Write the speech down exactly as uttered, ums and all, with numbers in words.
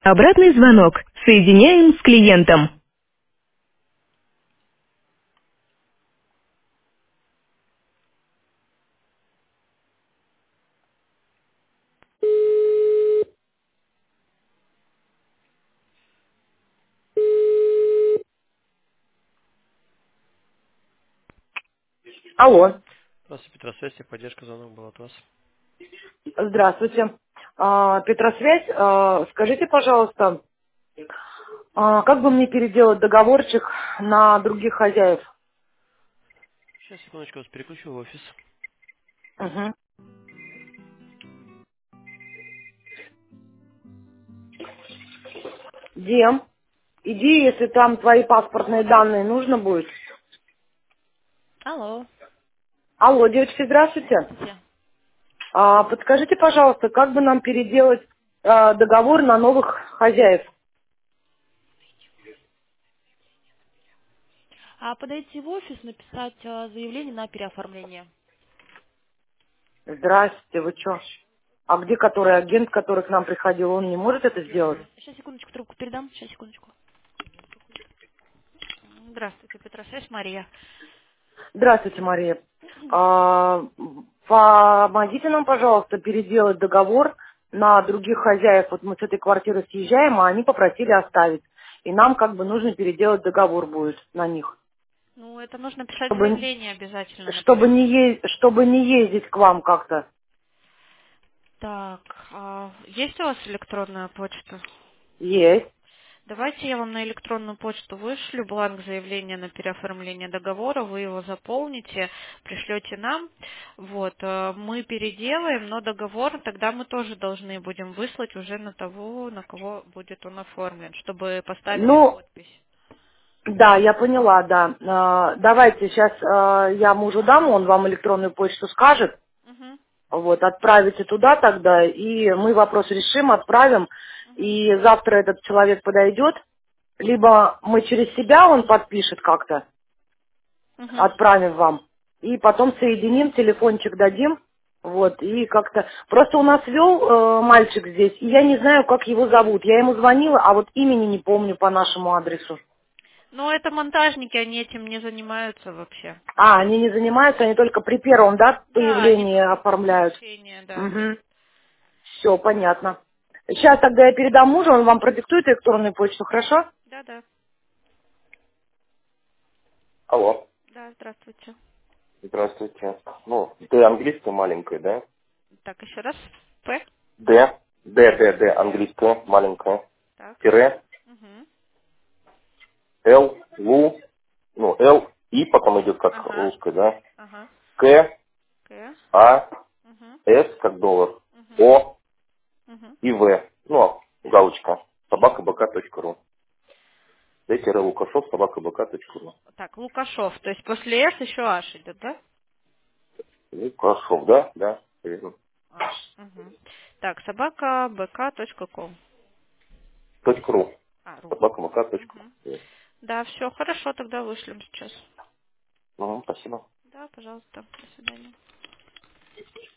Обратный звонок. Соединяем с клиентом. Алло, Здравствуйте, Петросвязь, поддержка звонок был от вас. здравствуйте. А, Петросвязь, а, скажите, пожалуйста, а, как бы мне переделать договорчик на других хозяев? Сейчас, секундочку, вас переключу в офис. Угу. Дем, иди, если там твои паспортные данные нужно будет. Алло, Алло, девочки, здравствуйте. здравствуйте. А, подскажите, пожалуйста, как бы нам переделать а, договор на новых хозяев? А подойти в офис, написать а, заявление на переоформление. Здрасте, вы чё? А где который агент, который к нам приходил, он не может это сделать? Сейчас, секундочку, трубку передам. Сейчас, секундочку. Здравствуйте, Петросвязь, Мария. Здравствуйте, Мария. А, помогите нам, пожалуйста, переделать договор на других хозяев. Вот мы с этой квартиры съезжаем, а они попросили оставить. И нам как бы нужно переделать договор будет на них. Ну, это нужно писать Чтобы, заявление обязательно на чтобы, не, переоформление. е- чтобы не ездить к вам как-то. Так, а есть у вас электронная почта? Есть. Давайте я вам на электронную почту вышлю бланк заявления на переоформление договора, вы его заполните, пришлете нам, вот, э, мы переделаем, но договор тогда мы тоже должны будем выслать уже на того, на кого будет он оформлен, чтобы поставили Ну, подпись. да, я поняла, да. А, давайте сейчас я мужу дам, он вам электронную почту скажет. Мгм, Вот, отправите туда тогда, и мы вопрос решим, отправим. мгм, И завтра этот человек подойдет, либо мы через себя, он подпишет как-то, мгм. отправим вам, и потом соединим, телефончик дадим, вот, и как-то... Просто у нас вел э, мальчик здесь, и я не знаю, как его зовут. Я ему звонила, а вот имени не помню по нашему адресу. Ну, это монтажники, они этим не занимаются вообще. А, они не занимаются, они только при первом, да, Да, они появлении только оформляют. сообщения, да. Угу. Все, понятно. Сейчас тогда я передам мужу, он вам продиктует электронную почту, хорошо? Да, да, Алло, да, здравствуйте. здравствуйте. Ну, Д английская маленькая, да? Так, еще раз. П. Д, Д, Д, Д английская маленькая. Так. Тире, Угу. Л, Лу, ну, Л, И потом идет как Ага. русская, да? Ага. К, К. А, Угу. С как доллар, Угу. О Угу. и В. Ну, галочка. собакабк.ру. Д Лукашов, собакабк.ру. Так, Лукашов. То есть после С еще Аш идет, да? Лукашов, да? Да. верно. Аш. Угу. Так, собака бк точка ком. Точка ру. А, ру. собакабк.ру. Угу. Да, все, хорошо, тогда вышлем сейчас. Угу, спасибо. Да, пожалуйста. До свидания.